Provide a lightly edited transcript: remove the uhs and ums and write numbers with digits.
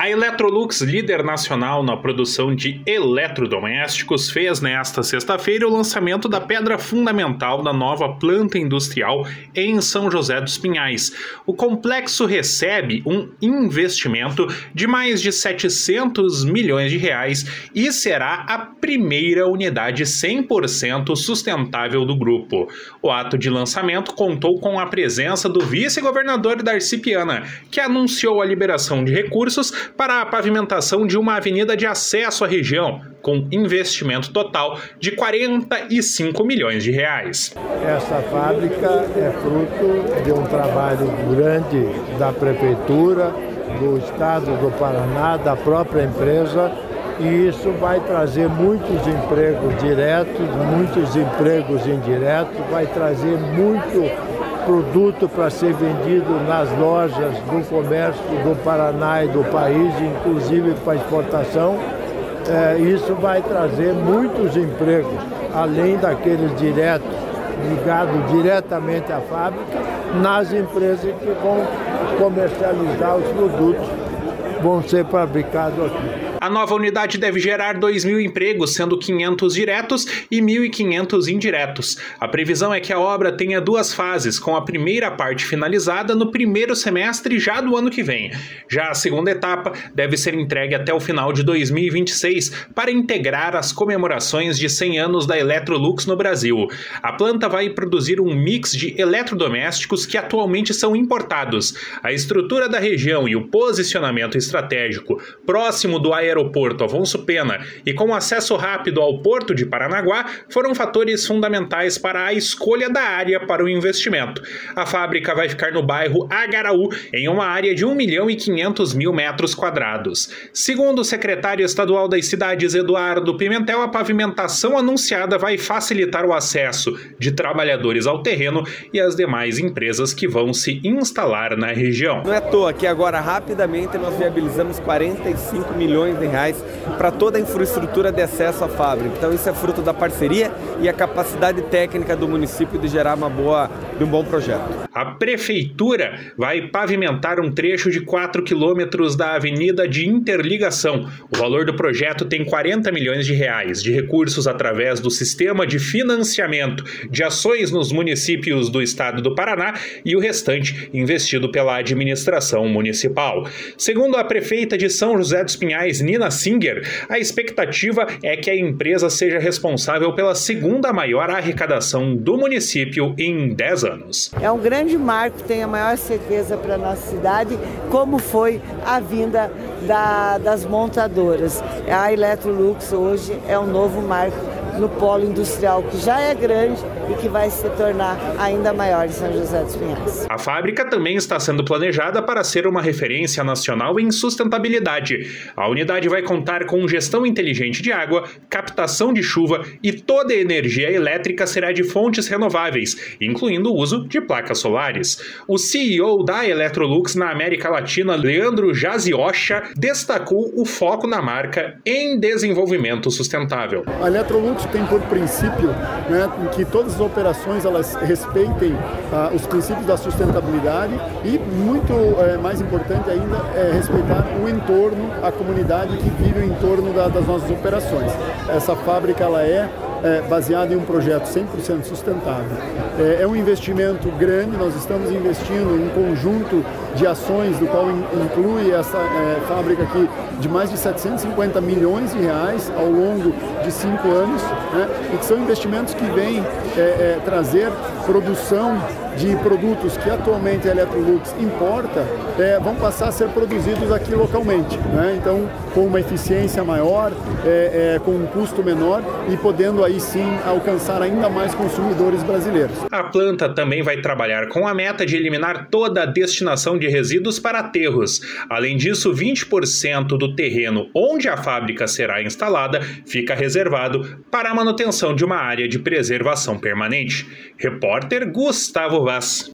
A Electrolux, líder nacional na produção de eletrodomésticos, fez nesta sexta-feira o lançamento da pedra fundamental da nova planta industrial em São José dos Pinhais. O complexo recebe um investimento de mais de 700 milhões de reais e será a primeira unidade 100% sustentável do grupo. O ato de lançamento contou com a presença do vice-governador Darcy Piana, que anunciou a liberação de recursos para a pavimentação de uma avenida de acesso à região, com investimento total de 45 milhões de reais. Essa fábrica é fruto de um trabalho grande da Prefeitura, do Estado do Paraná, da própria empresa, e isso vai trazer muitos empregos diretos, muitos empregos indiretos, vai trazer muito produto para ser vendido nas lojas do comércio do Paraná e do país, inclusive para exportação. Isso vai trazer muitos empregos, além daqueles diretos, ligados diretamente à fábrica, nas empresas que vão comercializar os produtos, vão ser fabricados aqui. A nova unidade deve gerar 2.000 empregos, sendo 500 diretos e 1.500 indiretos. A previsão é que a obra tenha 2 fases, com a primeira parte finalizada no primeiro semestre já do ano que vem. Já a segunda etapa deve ser entregue até o final de 2026 para integrar as comemorações de 100 anos da Electrolux no Brasil. A planta vai produzir um mix de eletrodomésticos que atualmente são importados. A estrutura da região e o posicionamento estratégico próximo do aeroporto Afonso Pena e com acesso rápido ao Porto de Paranaguá foram fatores fundamentais para a escolha da área para o investimento. A fábrica vai ficar no bairro Agaraú, em uma área de 1.500.000 metros quadrados. Segundo o secretário estadual das cidades, Eduardo Pimentel, a pavimentação anunciada vai facilitar o acesso de trabalhadores ao terreno e às demais empresas que vão se instalar na região. Não é à toa que agora rapidamente nós viabilizamos 45 milhões de reais para toda a infraestrutura de acesso à fábrica. Então isso é fruto da parceria e a capacidade técnica do município de gerar um bom projeto. A prefeitura vai pavimentar um trecho de 4 quilômetros da avenida de interligação. O valor do projeto tem 40 milhões de reais de recursos através do sistema de financiamento de ações nos municípios do estado do Paraná e o restante investido pela administração municipal. Segundo a prefeita de São José dos Pinhais, Nina Singer, a expectativa é que a empresa seja responsável pela segunda maior arrecadação do município em 10 anos. É um grande marco, tem a maior certeza para a nossa cidade, como foi a vinda das montadoras. A Electrolux hoje é um novo marco no polo industrial, que já é grande e que vai se tornar ainda maior em São José dos Pinhais. A fábrica também está sendo planejada para ser uma referência nacional em sustentabilidade. A unidade vai contar com gestão inteligente de água, captação de chuva e toda a energia elétrica será de fontes renováveis, incluindo o uso de placas solares. O CEO da Electrolux na América Latina, Leandro Jaziocha, destacou o foco na marca em desenvolvimento sustentável. A Electrolux tem por princípio, que todas as operações elas respeitem os princípios da sustentabilidade e muito mais importante ainda é respeitar o entorno, a comunidade que vive em torno das nossas operações. Essa fábrica ela é baseada em um projeto 100% sustentável. É um investimento grande, nós estamos investindo em um conjunto de ações, do qual inclui essa fábrica aqui de mais de 750 milhões de reais ao longo de 5 anos, e que são investimentos que vêm trazer produção de produtos que atualmente a Electrolux importa, vão passar a ser produzidos aqui localmente, Então, com uma eficiência maior, com um custo menor e podendo aí sim alcançar ainda mais consumidores brasileiros. A planta também vai trabalhar com a meta de eliminar toda a destinação de resíduos para aterros. Além disso, 20% do terreno onde a fábrica será instalada fica reservado para a manutenção de uma área de preservação permanente. Repórter Gustavo Vaz.